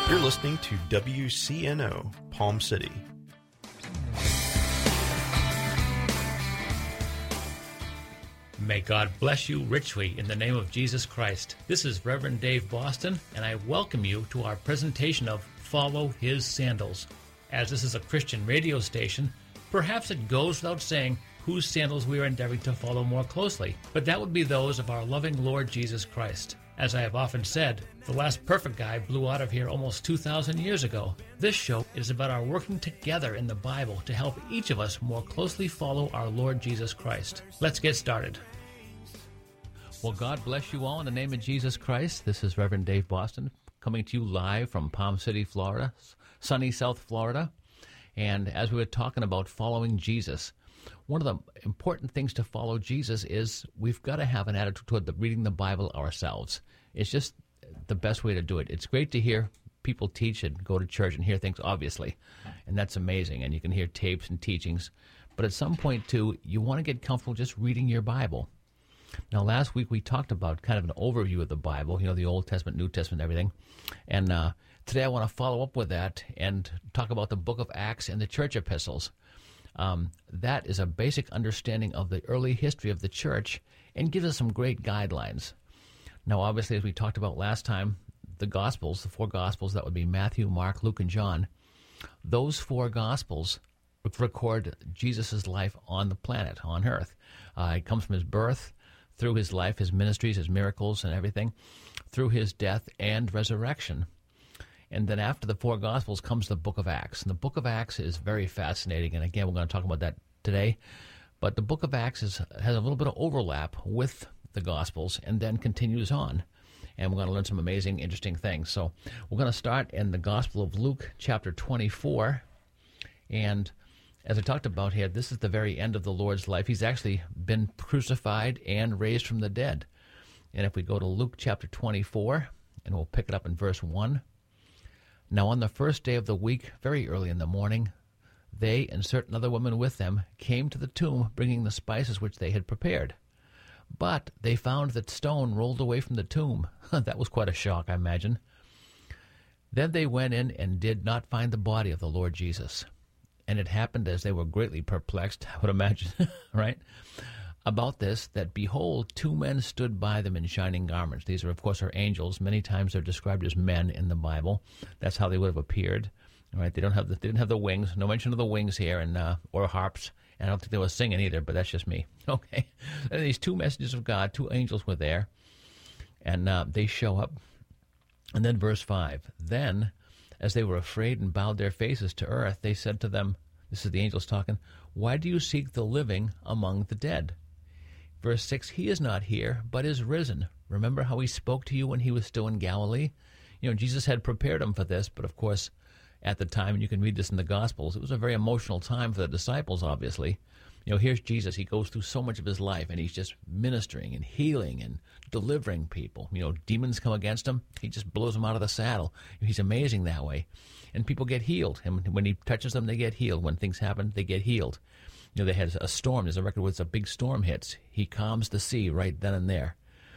You're listening to WCNO, Palm City. May God bless you richly in the name of Jesus Christ. This is Reverend Dave Boston, and I welcome you to our presentation of Follow His Sandals. As this is a Christian radio station, perhaps it goes without saying whose sandals we are endeavoring to follow more closely, but that would be those of our loving Lord Jesus Christ. As I have often said, the last perfect guy blew out of here almost 2,000 years ago. This show is about our working together in the Bible to help each of us more closely follow our Lord Jesus Christ. Let's get started. Well, God bless you all in the name of Jesus Christ. This is Reverend Dave Boston coming to you live from Palm City, Florida, sunny South Florida. And as we were talking about following Jesus, one of the important things to follow Jesus is we've got to have an attitude toward reading the Bible ourselves. It's just the best way to do it. It's great to hear people teach and go to church and hear things, obviously, and that's amazing. And you can hear tapes and teachings. But at some point, too, you want to get comfortable just reading your Bible. Now, last week we talked about kind of an overview of the Bible, the Old Testament, New Testament, everything. And today I want to follow up with that and talk about the book of Acts and the church epistles. That is a basic understanding of the early history of the church and gives us some great guidelines. Now, obviously, as we talked about last time, the Gospels, the four Gospels, that would be Matthew, Mark, Luke, and John, those four Gospels record Jesus' life on the planet, on earth. It comes from his birth, through his life, his ministries, his miracles, and everything, through his death and resurrection. And then after the four Gospels comes the book of Acts. And the book of Acts is very fascinating. And again, we're going to talk about that today. But the book of Acts has a little bit of overlap with the Gospels and then continues on. And we're going to learn some amazing, interesting things. So we're going to start in the Gospel of Luke, chapter 24. And as I talked about here, this is the very end of the Lord's life. He's actually been crucified and raised from the dead. And if we go to Luke chapter 24, and we'll pick it up in verse 1. Now on the first day of the week, very early in the morning, they and certain other women with them came to the tomb, bringing the spices which they had prepared. But they found that stone rolled away from the tomb. That was quite a shock, I imagine. Then they went in and did not find the body of the Lord Jesus. And it happened as they were greatly perplexed, I would imagine, right? About this, that behold, two men stood by them in shining garments. These are, of course, are angels. Many times they're described as men in the Bible. That's how they would have appeared, right? They didn't have the wings. No mention of the wings here, and or harps. And I don't think they were singing either, but that's just me. Okay. And these two messengers of God, two angels were there, and they show up. And then verse 5, then, as they were afraid and bowed their faces to earth, they said to them, this is the angels talking, why do you seek the living among the dead? Verse 6, he is not here, but is risen. Remember how he spoke to you when he was still in Galilee? Jesus had prepared him for this, but of course, at the time, and you can read this in the Gospels, it was a very emotional time for the disciples, obviously. Here's Jesus. He goes through so much of his life, and he's just ministering and healing and delivering people. Demons come against him. He just blows them out of the saddle. He's amazing that way. And people get healed. And when he touches them, they get healed. When things happen, they get healed. They had a storm. There's a record where a big storm hits. He calms the sea right then and there.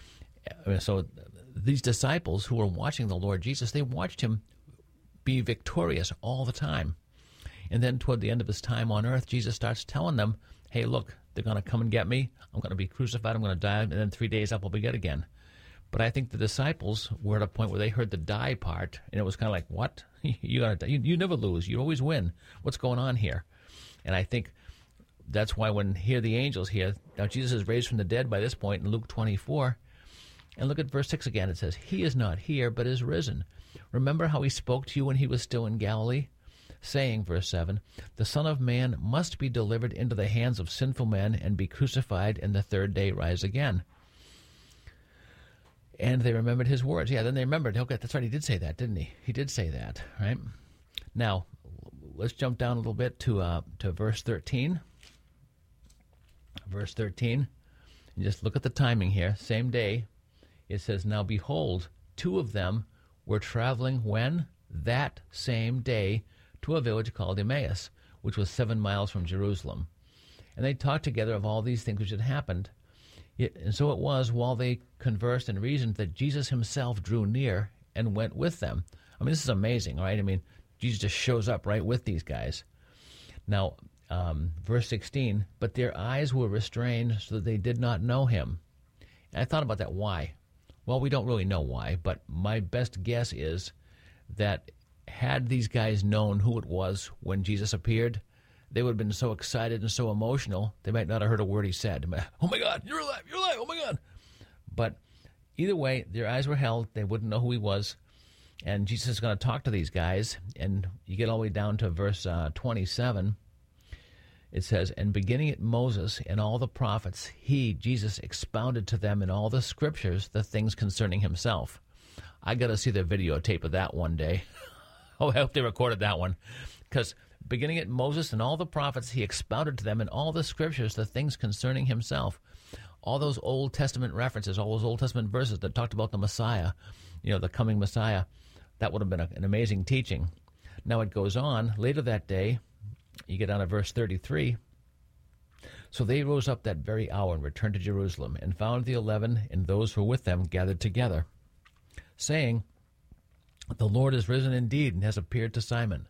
So these disciples who were watching the Lord Jesus, they watched him be victorious all the time. And then toward the end of his time on earth, Jesus starts telling them, hey, look, they're going to come and get me. I'm going to be crucified. I'm going to die. And then 3 days up, I'll be dead again. But I think the disciples were at a point where they heard the die part, and it was kind of like, what? You got to die. You never lose. You always win. What's going on here? And I think that's why when hear the angels here, now Jesus is raised from the dead by this point in Luke 24. And look at verse 6 again. It says, he is not here, but is risen. Remember how he spoke to you when he was still in Galilee? Saying, verse 7, the Son of Man must be delivered into the hands of sinful men and be crucified, and the third day rise again. And they remembered his words. Yeah, then they remembered, okay, that's right, he did say that, didn't he? He did say that, right? Now, let's jump down a little bit to verse 13. Verse 13, and just look at the timing here. Same day, it says, now behold, two of them were traveling when? That same day, to a village called Emmaus, which was 7 miles from Jerusalem. And they talked together of all these things which had happened. And so it was, while they conversed and reasoned, that Jesus himself drew near and went with them, I mean, this is amazing, right? I mean, Jesus just shows up right with these guys. Now, verse 16, but their eyes were restrained so that they did not know him. And I thought about that. Why? Well, we don't really know why, but my best guess is that had these guys known who it was when Jesus appeared, they would have been so excited and so emotional, they might not have heard a word he said. Oh my God, you're alive, oh my God. But either way, their eyes were held. They wouldn't know who he was. And Jesus is going to talk to these guys. And you get all the way down to verse 27. It says, and beginning at Moses and all the prophets, he, Jesus, expounded to them in all the scriptures the things concerning himself. I got to see the videotape of that one day. Oh, I hope they recorded that one. Because beginning at Moses and all the prophets, he expounded to them in all the scriptures the things concerning himself. All those Old Testament references, all those Old Testament verses that talked about the Messiah, the coming Messiah, that would have been an amazing teaching. Now it goes on. Later that day, you get down to verse 33. So they rose up that very hour and returned to Jerusalem, and found the 11 and those who were with them gathered together, saying, the Lord is risen indeed and has appeared to Simon.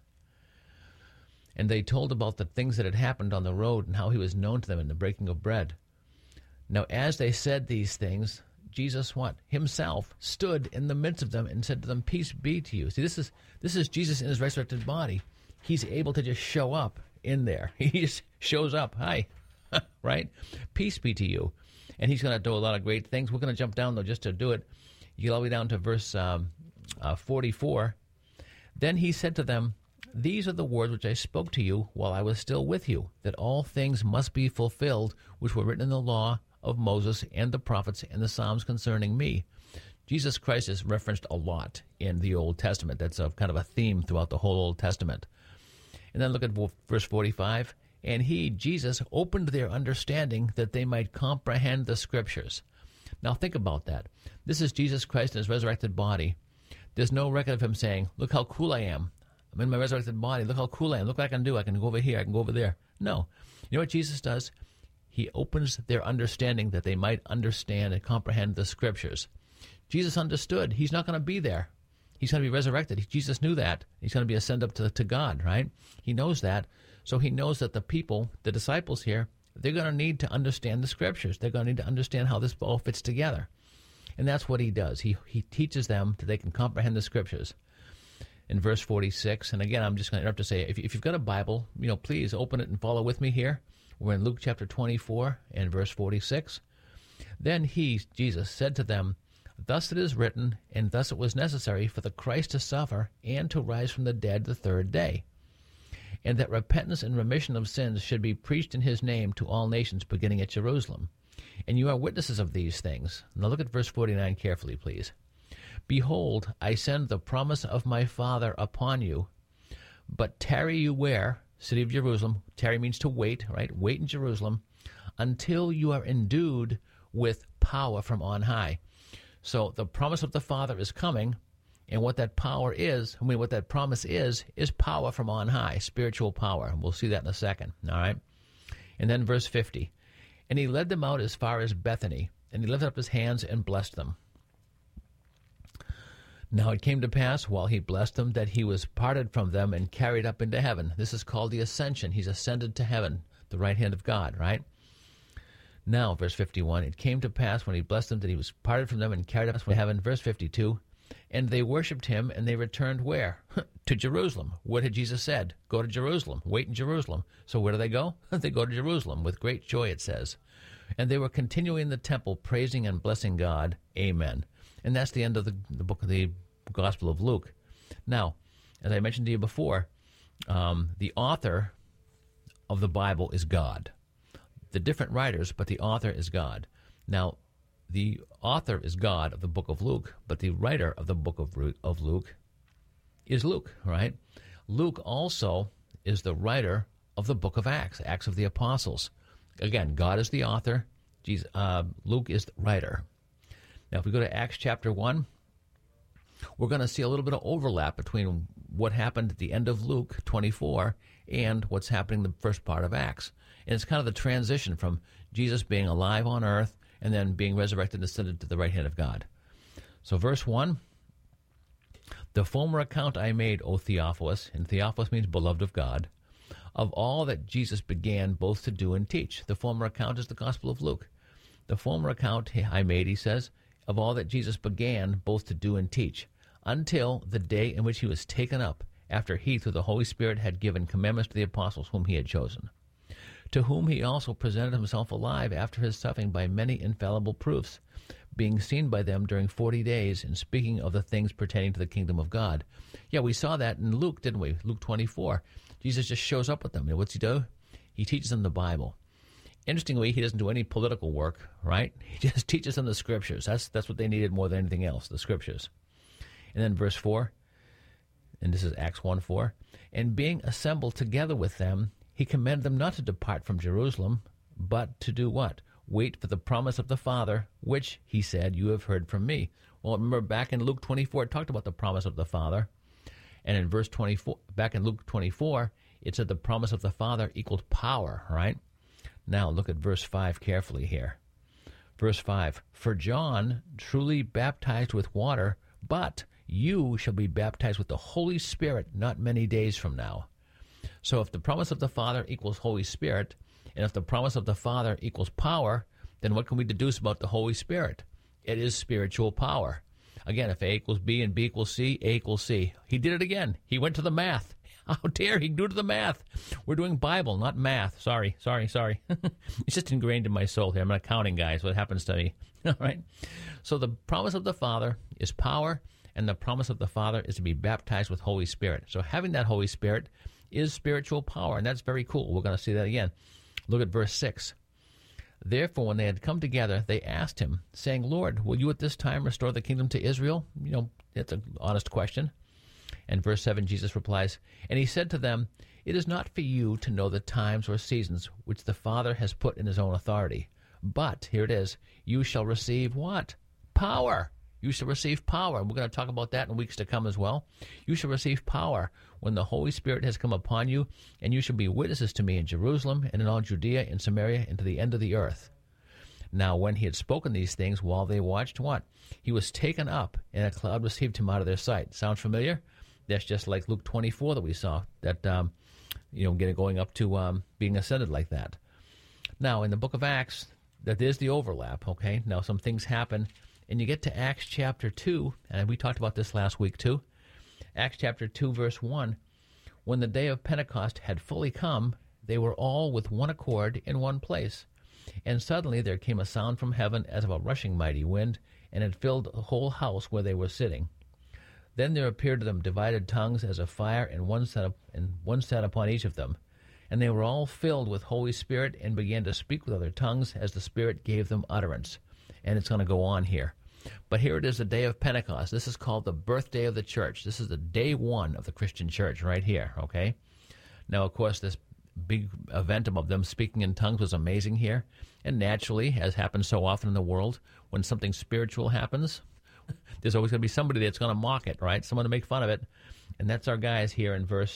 And they told about the things that had happened on the road and how he was known to them in the breaking of bread. Now as they said these things, Jesus, what? Himself stood in the midst of them and said to them, peace be to you. See, this is Jesus in his resurrected body. He's able to just show up in there. He just shows up. Hi, right? Peace be to you. And he's going to do a lot of great things. We're going to jump down, though, just to do it. You get all the way down to verse 44. Then he said to them, these are the words which I spoke to you while I was still with you, that all things must be fulfilled which were written in the law of Moses and the prophets and the Psalms concerning me. Jesus Christ is referenced a lot in the Old Testament. That's a kind of a theme throughout the whole Old Testament. And then look at verse 45. And he, Jesus, opened their understanding that they might comprehend the Scriptures. Now think about that. This is Jesus Christ in his resurrected body. There's no record of him saying, look how cool I am. I'm in my resurrected body. Look how cool I am. Look what I can do. I can go over here. I can go over there. No. You know what Jesus does? He opens their understanding that they might understand and comprehend the Scriptures. Jesus understood. He's not going to be there. He's going to be resurrected. Jesus knew that. He's going to be ascended up to God, right? He knows that. So he knows that the people, the disciples here, they're going to need to understand the Scriptures. They're going to need to understand how this all fits together. And that's what he does. He teaches them that they can comprehend the Scriptures. In verse 46, and again, I'm just going to interrupt to say, if you've got a Bible, please open it and follow with me here. We're in Luke chapter 24 and verse 46. Then he, Jesus, said to them, thus it is written, and thus it was necessary for the Christ to suffer and to rise from the dead the third day, and that repentance and remission of sins should be preached in his name to all nations, beginning at Jerusalem. And you are witnesses of these things. Now look at verse 49 carefully, please. Behold, I send the promise of my Father upon you, but tarry you where? City of Jerusalem. Tarry means to wait, right? Wait in Jerusalem until you are endued with power from on high. So the promise of the Father is coming, and what that power is, what that promise is power from on high, spiritual power. And we'll see that in a second, all right? And then verse 50. And he led them out as far as Bethany, and he lifted up his hands and blessed them. Now it came to pass, while he blessed them, that he was parted from them and carried up into heaven. This is called the ascension. He's ascended to heaven, the right hand of God, right? Now, verse 51, it came to pass when he blessed them that he was parted from them and carried up to heaven. Verse 52, and they worshipped him, and they returned where? To Jerusalem. What had Jesus said? Go to Jerusalem. Wait in Jerusalem. So where do they go? They go to Jerusalem with great joy, it says. And they were continuing in the temple, praising and blessing God. Amen. And that's the end of the book of the Gospel of Luke. Now, as I mentioned to you before, the author of the Bible is God. The different writers, but the author is God. Now, the author is God of the book of Luke, but the writer of the book of Luke is Luke, right? Luke also is the writer of the book of Acts, Acts of the Apostles. Again, God is the author. Luke is the writer. Now, if we go to Acts chapter 1, we're going to see a little bit of overlap between what happened at the end of Luke 24 and what's happening in the first part of Acts. And it's kind of the transition from Jesus being alive on earth and then being resurrected and ascended to the right hand of God. So verse 1, The former account I made, O Theophilus, and Theophilus means beloved of God, of all that Jesus began both to do and teach. The former account is the Gospel of Luke. The former account I made, he says, of all that Jesus began both to do and teach, until the day in which he was taken up, after he, through the Holy Spirit, had given commandments to the apostles whom he had chosen, to whom he also presented himself alive after his suffering by many infallible proofs, being seen by them during 40 days, and speaking of the things pertaining to the kingdom of God. Yeah, we saw that in Luke, didn't we? Luke 24. Jesus just shows up with them. And what's he do? He teaches them the Bible. Interestingly, he doesn't do any political work, right? He just teaches them the Scriptures. That's what they needed more than anything else, the Scriptures. And then verse 4, and this is Acts 1:4, and being assembled together with them, he commanded them not to depart from Jerusalem, but to do what? Wait for the promise of the Father, which, he said, you have heard from me. Well, remember back in Luke 24, it talked about the promise of the Father. And in verse 24, back in Luke 24, it said the promise of the Father equaled power, right? Now look at verse 5 carefully here. Verse 5, for John truly baptized with water, but you shall be baptized with the Holy Spirit not many days from now. So if the promise of the Father equals Holy Spirit, and if the promise of the Father equals power, then what can we deduce about the Holy Spirit? It is spiritual power. Again, if A equals B and B equals C, A equals C. He did it again. He went to the math. How dare he do to the math? We're doing Bible, not math. Sorry. It's just ingrained in my soul here. I'm an accounting guy, so it happens to me. All right? So the promise of the Father is power, and the promise of the Father is to be baptized with Holy Spirit. So having that Holy Spirit is spiritual power, and that's very cool. We're going to see that again. Look at verse 6. Therefore, when they had come together, they asked him, saying, Lord, will you at this time restore the kingdom to Israel? It's an honest question. And verse 7, Jesus replies, and he said to them, it is not for you to know the times or seasons which the Father has put in his own authority. But, here it is, you shall receive what? Power. You shall receive power. And we're going to talk about that in weeks to come as well. You shall receive power when the Holy Spirit has come upon you, and you shall be witnesses to me in Jerusalem and in all Judea and Samaria and to the end of the earth. Now, when he had spoken these things while they watched, what? He was taken up, and a cloud received him out of their sight. Sound familiar? That's just like Luke 24 that we saw, that, going up to being ascended like that. Now, in the book of Acts, that there's the overlap, okay? Now, some things happen, and you get to Acts chapter 2, and we talked about this last week too. Acts chapter 2, verse 1, when the day of Pentecost had fully come, they were all with one accord in one place. And suddenly there came a sound from heaven as of a rushing mighty wind, and it filled the whole house where they were sitting. Then there appeared to them divided tongues as of fire, and one sat upon each of them. And they were all filled with Holy Spirit, and began to speak with other tongues as the Spirit gave them utterance. And it's going to go on here. But here it is, the day of Pentecost. This is called the birthday of the church. This is the day one of the Christian church right here, okay? Now, of course, this big event of them speaking in tongues was amazing here. And naturally, as happens so often in the world, when something spiritual happens, there's always going to be somebody that's going to mock it, right? Someone to make fun of it. And that's our guys here in verse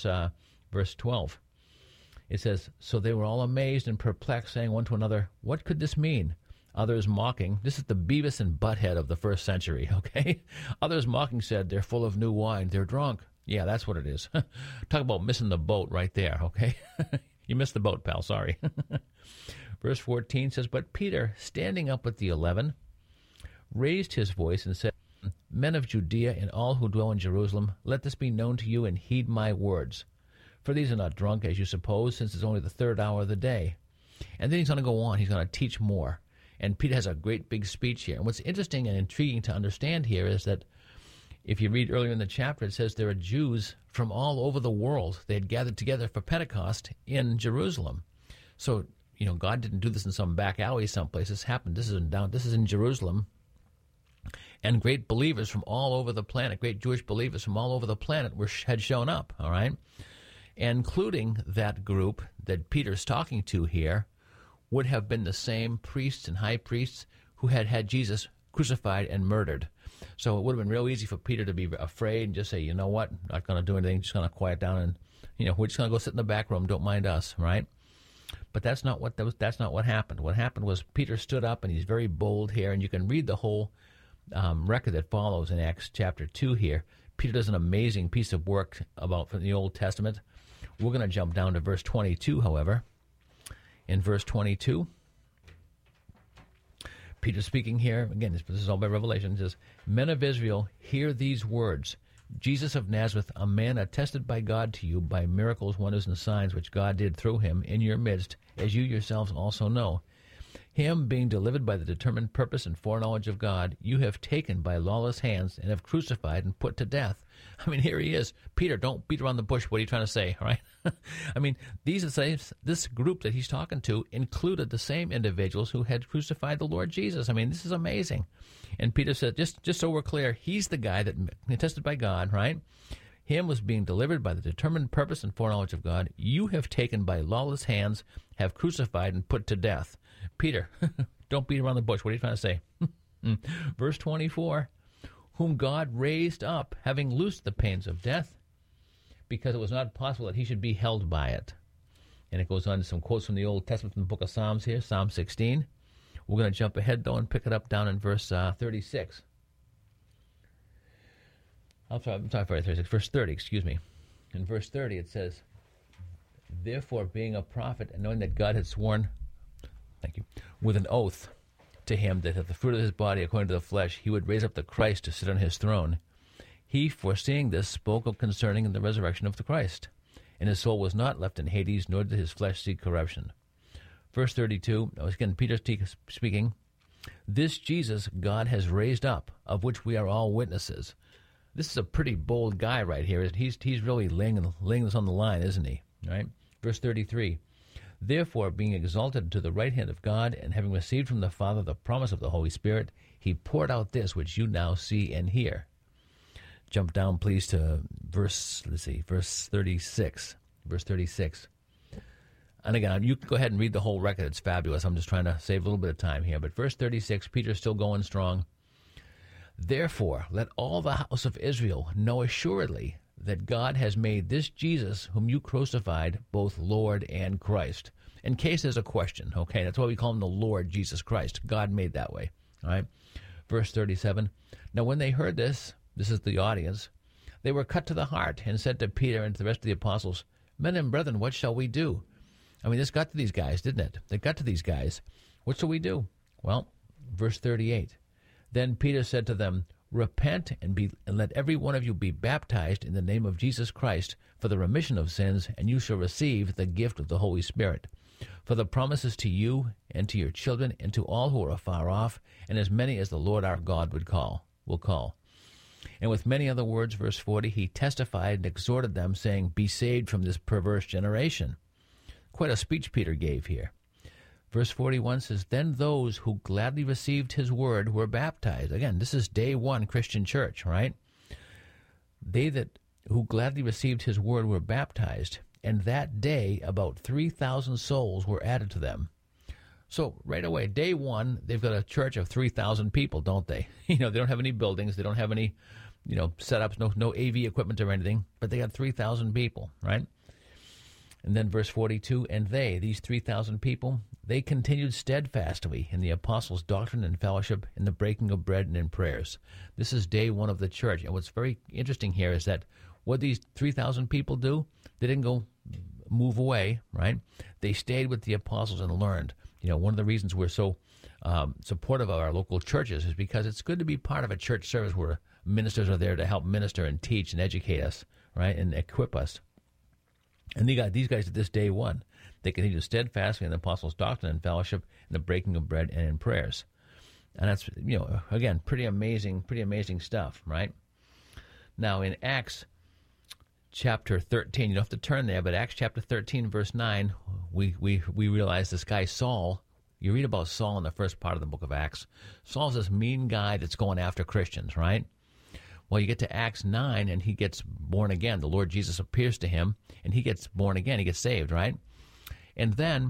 12. It says, so they were all amazed and perplexed, saying one to another, what could this mean? Others mocking. This is the Beavis and Butthead of the first century, okay? Others mocking said, they're full of new wine. They're drunk. Yeah, that's what it is. Talk about missing the boat right there, okay? You missed the boat, pal. Sorry. Verse 14 says, but Peter, standing up with the 11, raised his voice and said, men of Judea and all who dwell in Jerusalem, let this be known to you and heed my words. For these are not drunk, as you suppose, since it's only the third hour of the day. And then he's going to go on. He's going to teach more. And Peter has a great big speech here. And what's interesting and intriguing to understand here is that if you read earlier in the chapter, it says there are Jews from all over the world. They had gathered together for Pentecost in Jerusalem. So, God didn't do this in some back alley someplace. This happened. This is in Jerusalem. And great believers from all over the planet, great Jewish believers from all over the planet had shown up, all right? Including that group that Peter's talking to here, would have been the same priests and high priests who had had Jesus crucified and murdered. So it would have been real easy for Peter to be afraid and just say, you know what, not going to do anything, just going to quiet down and, we're just going to go sit in the back room, don't mind us, right? But that's not what happened. What happened was Peter stood up, and he's very bold here, and you can read the whole record that follows in Acts chapter 2 here. Peter does an amazing piece of work from the Old Testament. We're going to jump down to verse 22, however. In verse 22, Peter speaking here, again, this is all by revelation, says, Men of Israel, hear these words. Jesus of Nazareth, a man attested by God to you by miracles, wonders, and signs which God did through him in your midst, as you yourselves also know. Him, being delivered by the determined purpose and foreknowledge of God, you have taken by lawless hands and have crucified and put to death. I mean, here he is. Peter, don't beat around the bush. What are you trying to say, all right? I mean, this group that he's talking to included the same individuals who had crucified the Lord Jesus. I mean, this is amazing. And Peter said, just so we're clear, he's the guy that attested by God, right? Him was being delivered by the determined purpose and foreknowledge of God. You have taken by lawless hands, have crucified and put to death. Peter, don't beat around the bush. What are you trying to say? Verse 24, whom God raised up, having loosed the pains of death, because it was not possible that he should be held by it. And it goes on to some quotes from the Old Testament from the book of Psalms here, Psalm 16. We're going to jump ahead, though, and pick it up down in verse 36. I'm sorry, 36, verse 30, excuse me. In verse 30 it says, Therefore, being a prophet, and knowing that God had sworn, with an oath to him that of the fruit of his body, according to the flesh, he would raise up the Christ to sit on his throne. He, foreseeing this, spoke of concerning the resurrection of the Christ. And his soul was not left in Hades, nor did his flesh see corruption. Verse 32, again, Peter speaking, This Jesus God has raised up, of which we are all witnesses. This is a pretty bold guy right here. He's really laying this on the line, isn't he? All right? Verse 33, Therefore, being exalted to the right hand of God, and having received from the Father the promise of the Holy Spirit, he poured out this which you now see and hear. Jump down, please, to verse 36. Verse 36. And again, you can go ahead and read the whole record. It's fabulous. I'm just trying to save a little bit of time here. But verse 36, Peter's still going strong. Therefore, let all the house of Israel know assuredly that God has made this Jesus, whom you crucified, both Lord and Christ. In case there's a question, okay? That's why we call him the Lord Jesus Christ. God made that way, all right? Verse 37, Now when they heard this is the audience, they were cut to the heart and said to Peter and to the rest of the apostles, Men and brethren, what shall we do? I mean, this got to these guys, didn't it? It got to these guys. What shall we do? Well, verse 38, Then Peter said to them, Repent and let every one of you be baptized in the name of Jesus Christ for the remission of sins, and you shall receive the gift of the Holy Spirit. For the promises to you and to your children and to all who are afar off, and as many as the Lord our God will call. And with many other words, verse 40, he testified and exhorted them, saying, Be saved from this perverse generation. Quite a speech Peter gave here. Verse 41 says, Then those who gladly received his word were baptized. Again, this is day one Christian church, right? They that who gladly received his word were baptized, and that day about 3,000 souls were added to them. So right away, day one, they've got a church of 3,000 people, don't they? They don't have any buildings. They don't have any, setups, no AV equipment or anything, but they got 3,000 people, right? And then verse 42, And these 3,000 people, they continued steadfastly in the apostles' doctrine and fellowship, in the breaking of bread and in prayers. This is day one of the church. And what's very interesting here is that what these 3,000 people do, they didn't go move away, right? They stayed with the apostles and learned. One of the reasons we're so supportive of our local churches is because it's good to be part of a church service where ministers are there to help minister and teach and educate us, right, and equip us. And these guys at this day one, they continued steadfastly in the apostles' doctrine and fellowship, in the breaking of bread and in prayers. And that's, again, pretty amazing stuff, right? Now, in Acts chapter 13, you don't have to turn there, but Acts chapter 13, verse 9, we realize this guy Saul. You read about Saul in the first part of the book of Acts. Saul's this mean guy that's going after Christians, right? Well, you get to Acts 9, and he gets born again. The Lord Jesus appears to him, and he gets born again. He gets saved, right? And then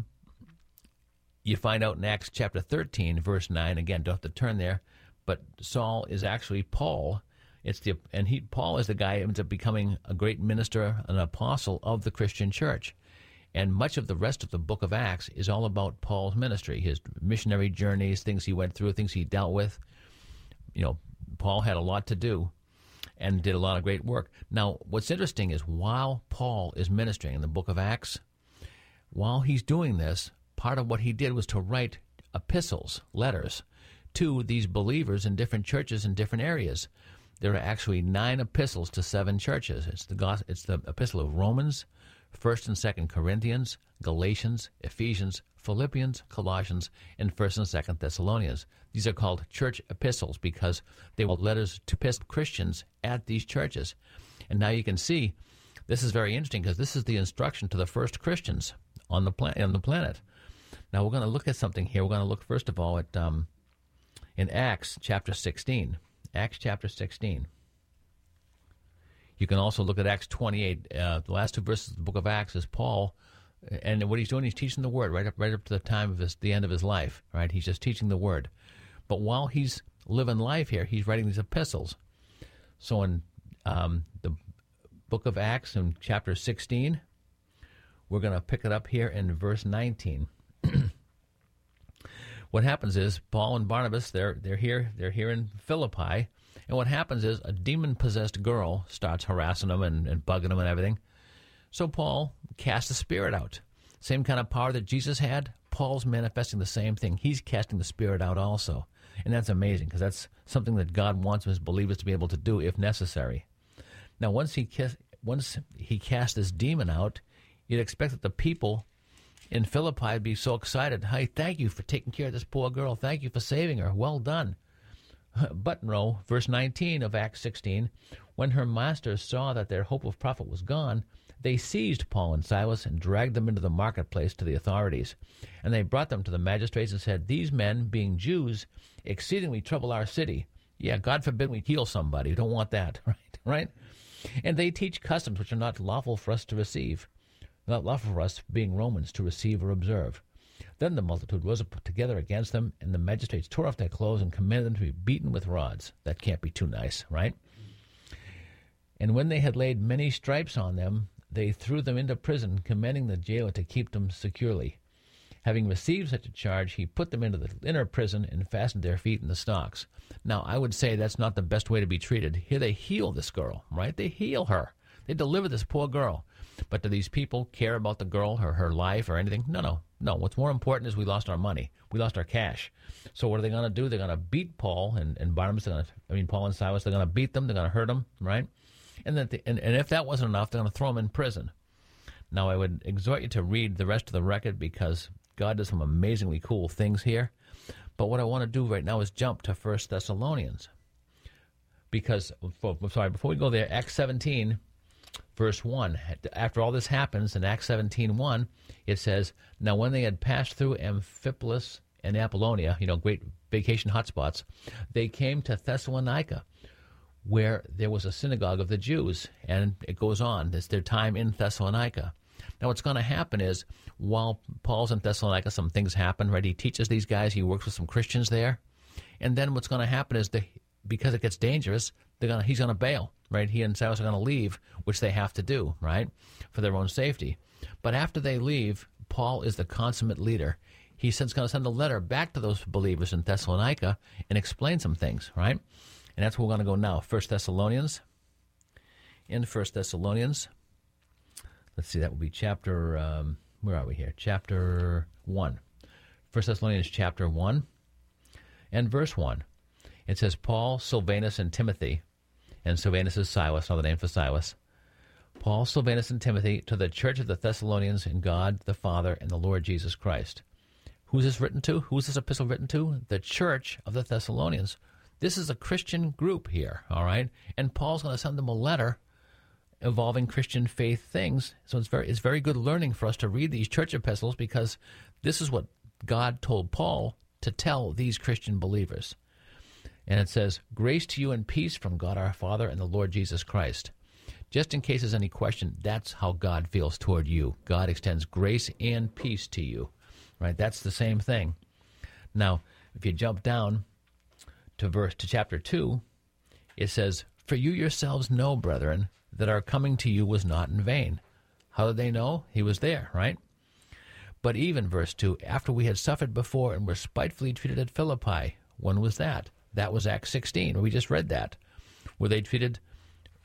you find out in Acts chapter 13, verse 9, again, don't have to turn there, but Saul is actually Paul. Paul is the guy who ends up becoming a great minister, an apostle of the Christian church. And much of the rest of the book of Acts is all about Paul's ministry, his missionary journeys, things he went through, things he dealt with. Paul had a lot to do. and did a lot of great work. Now, what's interesting is while Paul is ministering in the book of Acts, while he's doing this, part of what he did was to write epistles, letters, to these believers in different churches in different areas. There are actually 9 epistles to 7 churches. It's the epistle of Romans, 1st and 2nd Corinthians, Galatians, Ephesians, Philippians, Colossians, and 1st and 2nd Thessalonians. These are called church epistles because they were letters to Christians at these churches. And now you can see this is very interesting because this is the instruction to the first Christians on the planet. Now we're going to look at something here. We're going to look first of all at in Acts chapter 16. Acts chapter 16. You can also look at Acts 28. The last 2 verses of the book of Acts is Paul, and what he's doing, he's teaching the word right up to the time of the end of his life. Right, he's just teaching the word. But while he's living life here, he's writing these epistles. So in the book of Acts in chapter 16, we're going to pick it up here in verse 19. What happens is Paul and Barnabas, they're here in Philippi, and what happens is a demon-possessed girl starts harassing them and bugging them and everything. So Paul casts the spirit out. Same kind of power that Jesus had, Paul's manifesting the same thing. He's casting the spirit out also. And that's amazing because that's something that God wants his believers to be able to do if necessary. Now, once he cast this demon out, you'd expect that the people in Philippi would be so excited. Hey, thank you for taking care of this poor girl. Thank you for saving her. Well done. But no, verse 19 of Acts 16, when her masters saw that their hope of profit was gone, they seized Paul and Silas and dragged them into the marketplace to the authorities. And they brought them to the magistrates and said, "These men, being Jews, exceedingly trouble our city." Yeah, God forbid we heal somebody. We don't want that, right? And they teach customs which are not lawful for us to receive. Not lawful for us, being Romans, to receive or observe. Then the multitude rose up together against them, and the magistrates tore off their clothes and commanded them to be beaten with rods. That can't be too nice, right? And when they had laid many stripes on them, they threw them into prison, commanding the jailer to keep them securely. Having received such a charge, he put them into the inner prison and fastened their feet in the stocks. Now, I would say that's not the best way to be treated. Here they heal this girl, right? They heal her. They deliver this poor girl. But do these people care about the girl, her life, or anything? No. What's more important is we lost our money. We lost our cash. So what are they going to do? They're going to beat Paul and Barnabas. Paul and Silas. They're going to beat them. They're going to hurt them, right? And if that wasn't enough, they're going to throw them in prison. Now, I would exhort you to read the rest of the record because God does some amazingly cool things here. But what I want to do right now is jump to 1 Thessalonians. Because, before we go there, Acts 17, verse 1. After all this happens, in Acts 17:1, it says, "Now when they had passed through Amphipolis and Apollonia," great vacation hotspots, "they came to Thessalonica, where there was a synagogue of the Jews." And it goes on. It's their time in Thessalonica. Now what's going to happen is, while Paul's in Thessalonica, some things happen, right? He teaches these guys. He works with some Christians there. And then what's going to happen is, because it gets dangerous, he's going to bail, right? He and Silas are going to leave, which they have to do, right, for their own safety. But after they leave, Paul is the consummate leader. He's going to send a letter back to those believers in Thessalonica and explain some things, right? And that's where we're going to go now. 1 Thessalonians. In 1 Thessalonians, let's see, that will be chapter, where are we here? Chapter 1. 1 Thessalonians chapter 1 and verse 1. It says, "Paul, Silvanus, and Timothy," and Silvanus is Silas, another name for Silas. "Paul, Silvanus, and Timothy, to the church of the Thessalonians in God the Father and the Lord Jesus Christ." Who's this written to? Who's this epistle written to? The church of the Thessalonians. This is a Christian group here, all right? And Paul's going to send them a letter involving Christian faith things. So it's very good learning for us to read these church epistles because this is what God told Paul to tell these Christian believers. And it says, "Grace to you and peace from God our Father and the Lord Jesus Christ." Just in case there's any question, that's how God feels toward you. God extends grace and peace to you, right? That's the same thing. Now, if you jump down to chapter 2, it says, "For you yourselves know, brethren, that our coming to you was not in vain." How did they know? He was there, right? "But even," verse 2, "after we had suffered before and were spitefully treated at Philippi." When was that? That was Acts 16. We just read that, where they treated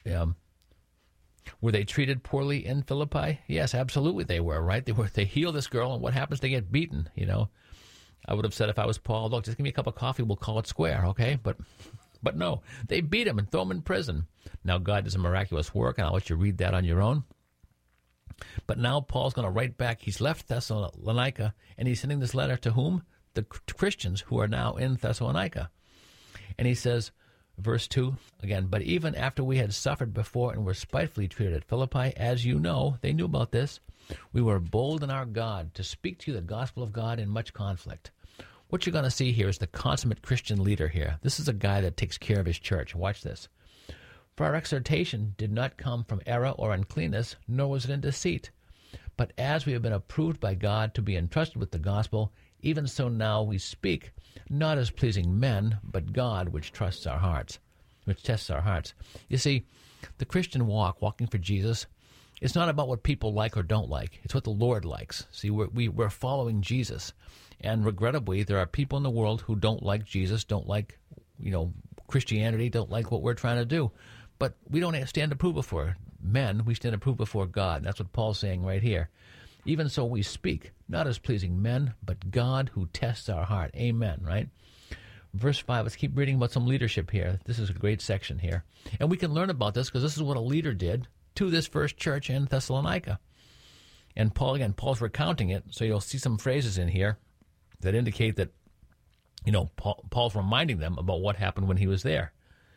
Were they treated poorly in Philippi? Yes, absolutely they were, right? They heal this girl, and what happens? They get beaten, I would have said if I was Paul, look, just give me a cup of coffee, we'll call it square, okay? But no, they beat him and throw him in prison. Now God does a miraculous work, and I'll let you read that on your own. But now Paul's going to write back. He's left Thessalonica, and he's sending this letter to whom? The Christians who are now in Thessalonica. And he says, verse 2, again, but even after we had suffered before and were spitefully treated at Philippi, as you know, they knew about this, we were bold in our God to speak to you the gospel of God in much conflict. What you're going to see here is the consummate Christian leader here. This is a guy that takes care of his church. Watch this. For our exhortation did not come from error or uncleanness, nor was it in deceit. But as we have been approved by God to be entrusted with the gospel, even so now we speak, not as pleasing men, but God, which tests our hearts. You see, the Christian walking for Jesus, it's not about what people like or don't like. It's what the Lord likes. See, we're following Jesus. And regrettably, there are people in the world who don't like Jesus, don't like, Christianity, don't like what we're trying to do. But we don't stand approval before men. We stand approval before God. And that's what Paul's saying right here. Even so we speak, not as pleasing men, but God who tests our heart. Amen, right? Verse 5, let's keep reading about some leadership here. This is a great section here. And we can learn about this because this is what a leader did to this first church in Thessalonica. And Paul's recounting it, so you'll see some phrases in here that indicate that, Paul's reminding them about what happened when he was there.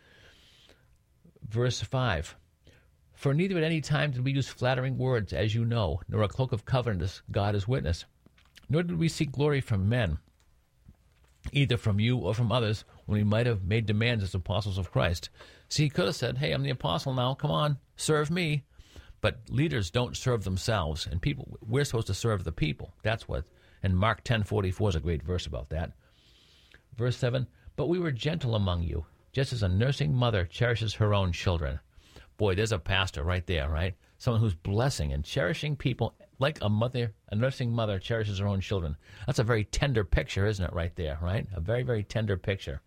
Verse 5, for neither at any time did we use flattering words, as you know, nor a cloak of covetousness, God is witness. Nor did we seek glory from men, either from you or from others, when we might have made demands as apostles of Christ. See, he could have said, hey, I'm the apostle now, come on, serve me. But leaders don't serve themselves, and we're supposed to serve the people. That's what, and Mark 10:44 is a great verse about that. Verse 7, but we were gentle among you, just as a nursing mother cherishes her own children. Boy, there's a pastor right there, right? Someone who's blessing and cherishing people like a nursing mother cherishes her own children. That's a very tender picture, isn't it, right there, right? A very, very tender picture.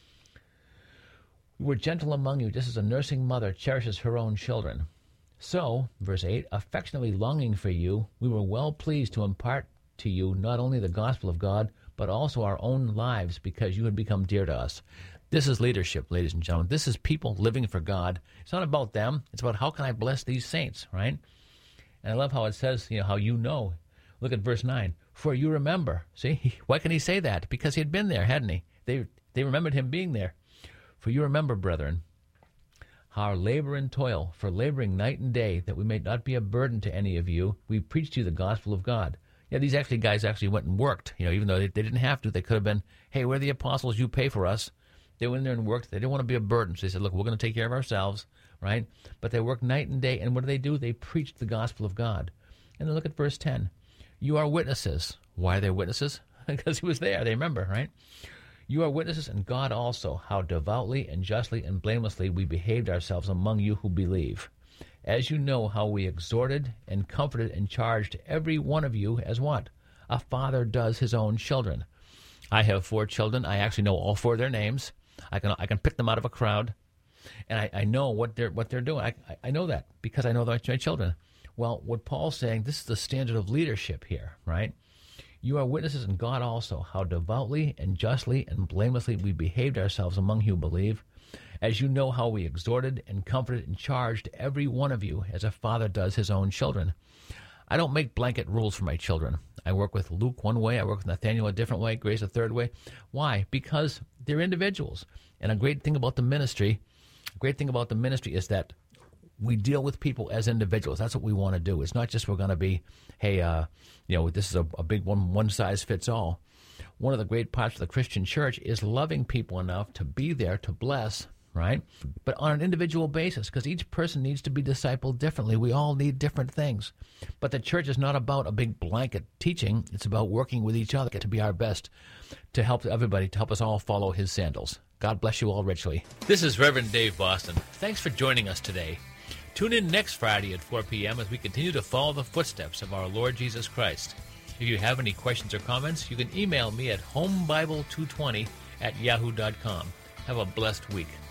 We were gentle among you, just as a nursing mother cherishes her own children. So, verse 8, affectionately longing for you, we were well pleased to impart to you not only the gospel of God, but also our own lives, because you had become dear to us. This is leadership, ladies and gentlemen. This is people living for God. It's not about them. It's about how can I bless these saints, right? And I love how it says, how you know. Look at verse 9. For you remember. See, why can he say that? Because he had been there, hadn't he? They remembered him being there. For you remember, brethren, our labor and toil, for laboring night and day, that we may not be a burden to any of you, we preached to you the gospel of God. Yeah, these guys went and worked, even though they didn't have to. They could have been, hey, we're the apostles, you pay for us. They went in there and worked. They didn't want to be a burden. So they said, look, we're going to take care of ourselves, right? But they worked night and day. And what do? They preached the gospel of God. And then look at verse 10. You are witnesses. Why are they witnesses? Because he was there. They remember, right? You are witnesses, and God also, how devoutly and justly and blamelessly we behaved ourselves among you who believe. As you know how we exhorted and comforted and charged every one of you as what? A father does his own children. I have 4 children. I actually know all 4 of their names. I can pick them out of a crowd, and I know what they're doing. I know that because I know my children. Well, what Paul's saying, this is the standard of leadership here, right? You are witnesses, and God also, how devoutly and justly and blamelessly we behaved ourselves among you who believe, as you know how we exhorted and comforted and charged every one of you as a father does his own children. I don't make blanket rules for my children. I work with Luke one way, I work with Nathaniel a different way, Grace a third way. Why? Because they're individuals. And a great thing about the ministry is that we deal with people as individuals. That's what we want to do. It's not just we're going to be, hey, this is a big one size fits all. One of the great parts of the Christian church is loving people enough to be there to bless, right? But on an individual basis, because each person needs to be discipled differently. We all need different things. But the church is not about a big blanket teaching. It's about working with each other to be our best, to help everybody, to help us all follow his sandals. God bless you all richly. This is Reverend Dave Boston. Thanks for joining us today. Tune in next Friday at 4 p.m. as we continue to follow the footsteps of our Lord Jesus Christ. If you have any questions or comments, you can email me at homebible220@yahoo.com. Have a blessed week.